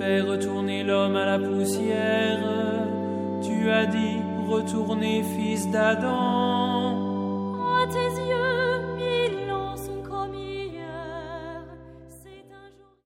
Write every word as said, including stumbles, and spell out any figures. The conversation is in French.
fait retourner l'homme à la poussière. Tu as dit, retournez, fils d'Adam. À tes yeux,